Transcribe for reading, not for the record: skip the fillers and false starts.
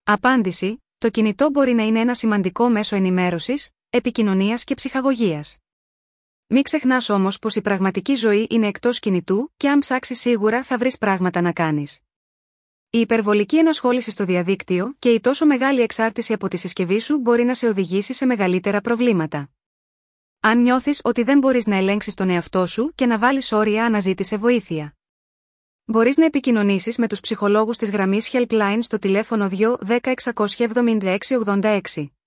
Απάντηση: το κινητό μπορεί να είναι ένα σημαντικό μέσο ενημέρωσης, επικοινωνίας και ψυχαγωγίας. Μην ξεχνάς όμως πως η πραγματική ζωή είναι εκτός κινητού και αν ψάξεις σίγουρα θα βρεις πράγματα να κάνεις. Η υπερβολική ενασχόληση στο διαδίκτυο και η τόσο μεγάλη εξάρτηση από τη συσκευή σου μπορεί να σε οδηγήσει σε μεγαλύτερα προβλήματα. Αν νιώθεις ότι δεν μπορείς να ελέγξεις τον εαυτό σου και να βάλεις όρια, αναζήτησε βοήθεια. Μπορείς να επικοινωνήσεις με τους ψυχολόγους της γραμμής Helpline στο τηλέφωνο 2 10 676 86.